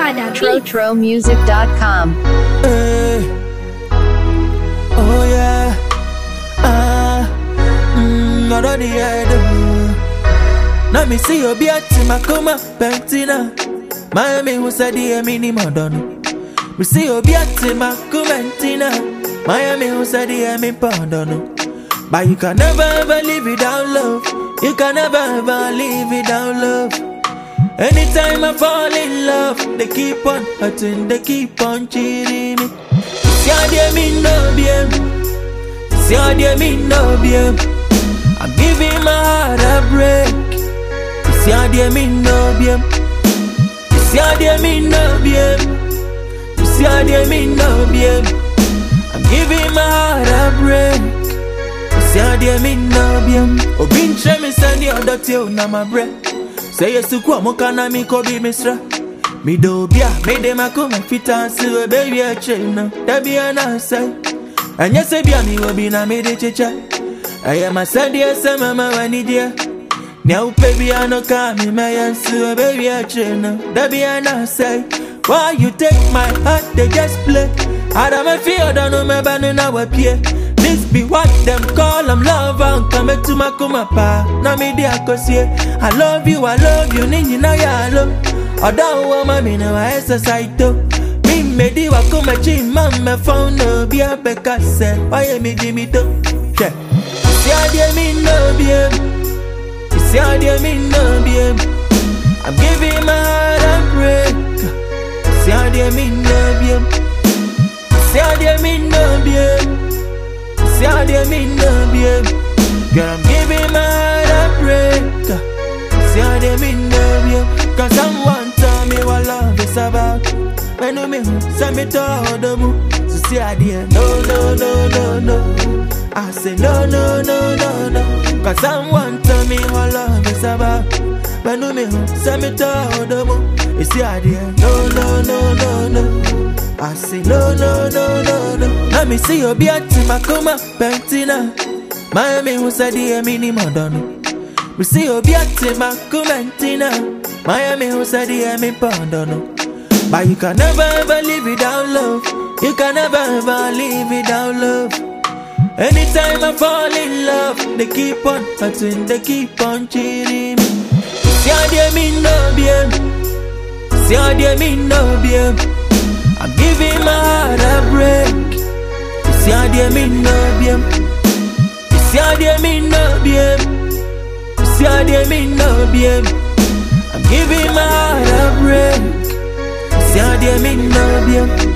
Sada TroTroMusic.com. Hey. Oh yeah. Not on the head. Now me see you be at Makoma Pentina. Miami who said the mini modern. Me see you be at Makoma Pentina. Miami who said the mini pardon. But you can never ever live without love. You can never ever live without love. Anytime I fall in love, they keep on hurting, they keep on cheating me. See how they mean no bien. See how they mean no bien. I'm giving my heart a break. See how they mean no bien. See how they mean no bien. See how they mean no bien. I'm giving my heart a break. See how they mean no bien. Oh, been me send the other tail na my breath. Say yes to kwa mokana mi kobi misra. Mi do bia, me de makuma fita siwe baby a chena. Debi anasai. And yes bia mi wobi na me de checha. I am a sad yes mama wani dia. Now baby I no kami me yansu baby a chena. Debi anasai. Why you take my heart they just play. Adama feel don't know me banu na wapie. This be what them call I'm love and come to my kumapa. Na me dia kosie. I love you, nini na ya love. Oda woman me no exercise to. Me medi wa kuma chi mama phone no be a beka se. Why me Jimmy to? Yeah. See how they mean no bien. See how they mean no bien. I'm giving my heart a break. See how they mean no bien. See how they mean no bien. See how they mean no bien. Girl, I'm giving my heart a break. See how they mean no bien. Cause someone tell me what love is about. When you mean, send me to all the moon. So see how they no. I say no. Cause someone tell me what love is about. When you mean, send me to all the moon. You see how they no. I say no. Let me see you be at Makoma Pentina. Miami who said the mini modern. We see you be at Makoma Pentina. Miami who said the mini pardon. But you can never ever live without love. You can never ever live without love. Anytime I fall in love, they keep on hurting, they keep on cheating me. See how they mean no bien. See how they mean no bien. I'm giving my heart a break. See how they mean no bien. See how they mean no bien. See how they mean no bien. I'm giving my heart a break. See how they mean no bien.